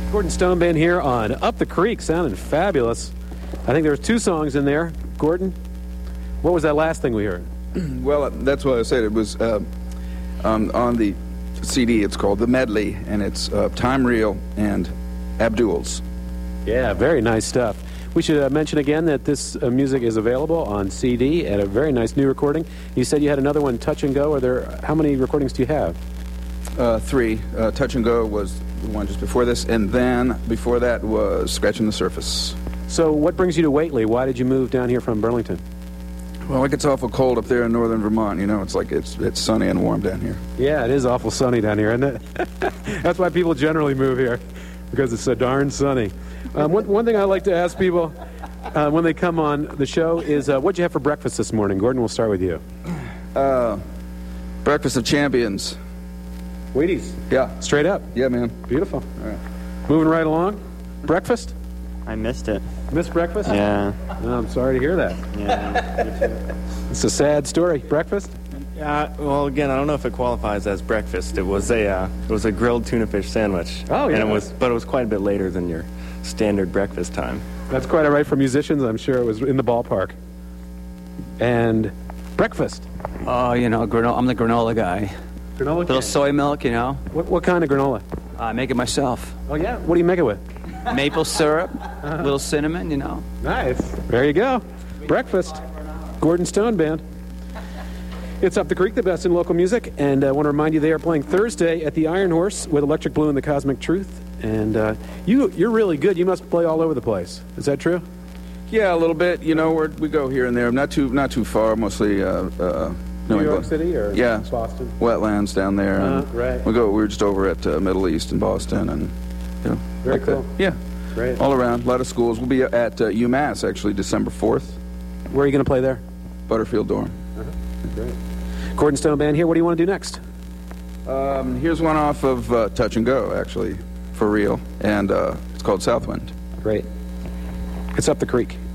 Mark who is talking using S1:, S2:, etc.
S1: Gordon Stone Band here on Up the Creek, sounding fabulous. I think there was 2 songs in there. Gordon, what was that last thing we heard?
S2: Well, that's what I said. It was on the CD. It's called The Medley, and it's Time Reel and Abdul's.
S1: Yeah, very nice stuff. We should mention again that this music is available on CD at a very nice new recording. You said you had another one, Touch and Go. How many recordings do you have?
S2: 3. Touch and Go was the one just before this, and then before that was Scratching the Surface.
S1: So what brings you to Whately? Why did you move down here from Burlington?
S2: Well, it gets awful cold up there in northern Vermont. You know, it's like it's sunny and warm down here.
S1: Yeah, it is awful sunny down here, isn't it? That's why people generally move here, because it's so darn sunny. One thing I like to ask people when they come on the show is, what'd you have for breakfast this morning? Gordon, we'll start with you.
S2: Breakfast of Champions.
S1: Wheaties.
S2: Yeah.
S1: Straight up.
S2: Yeah, man.
S1: Beautiful.
S2: All right.
S1: Moving right along. Breakfast?
S3: I missed it.
S1: Missed breakfast?
S3: Yeah.
S1: Oh, I'm sorry to hear that.
S3: Yeah.
S1: It's a sad story. Breakfast?
S3: Well, again, I don't know if it qualifies as breakfast. It was a grilled tuna fish sandwich.
S1: Oh, yeah.
S3: And it was quite a bit later than your standard breakfast time.
S1: That's quite all right for musicians. I'm sure it was in the ballpark. And breakfast?
S4: Oh, you know, I'm the granola guy.
S1: Granola?
S4: Little soy milk, you know.
S1: What kind of granola?
S4: I make it myself.
S1: Oh, yeah? What do you make it with?
S4: Maple syrup, little cinnamon, you know.
S1: Nice. There you go. Breakfast. Gordon Stone Band. It's Up the Creek, the best in local music, and I want to remind you they are playing Thursday at the Iron Horse with Electric Blue and the Cosmic Truth. And you're really good. You must play all over the place. Is that true?
S2: Yeah, a little bit. You know, we go here and there. Not too far. Mostly
S1: New York City or
S2: yeah,
S1: Boston?
S2: Wetlands down there.
S1: Right.
S2: We were just over at Middle East in Boston, and you know,
S1: very
S2: like
S1: cool.
S2: That. Yeah,
S1: great.
S2: All around, a lot of schools. We'll be at UMass actually December 4th.
S1: Where are you going to play there?
S2: Butterfield Dorm.
S1: Great. Gordon Stone Band here. What do you want to do next?
S2: Here's one off of Touch and Go, actually, for real, and it's called Southwind.
S1: Great. It's Up the Creek.